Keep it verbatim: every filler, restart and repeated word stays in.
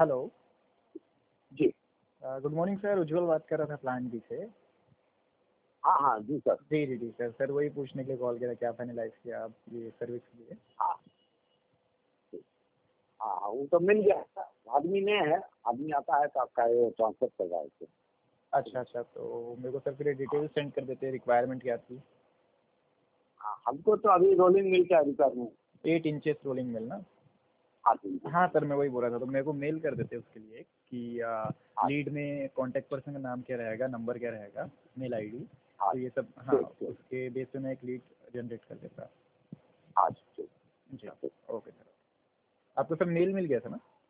Hello. जी। Good morning sir, Ujjwal बात कर रहा था प्लान बी से। हाँ हाँ जी सर। जी जी जी सर सर वही पूछने के लिए कॉल किया, क्या फाइनलाइज किया आप ये सर्विस के लिए? हाँ हाँ हाँ, वो तो मिल गया। आदमी नहीं है, आदमी आता है तो आपका ये ट्रांसफर करवा देते। अच्छा अच्छा, तो मेरे को सर फिर डिटेल सेंड कर देते, रिक्वायरमेंट क्या थी? हाँ, हमको तो अभी रोलिंग मिल क्या requirement. Eight inches rolling mill ना? हाँ जी जी। हाँ सर, मैं वही बोल रहा था, तो मेरे को मेल कर देते उसके लिए कि हाँ लीड में कांटेक्ट पर्सन का नाम क्या रहेगा, नंबर क्या रहेगा, मेल आईडी, हाँ तो ये सब। हाँ, ठीक ठीक। उसके बेस पे मैं एक लीड जनरेट कर देता। हाँ ठीक जी ठीक। Okay sir. आपको सर मेल मिल गया था ना?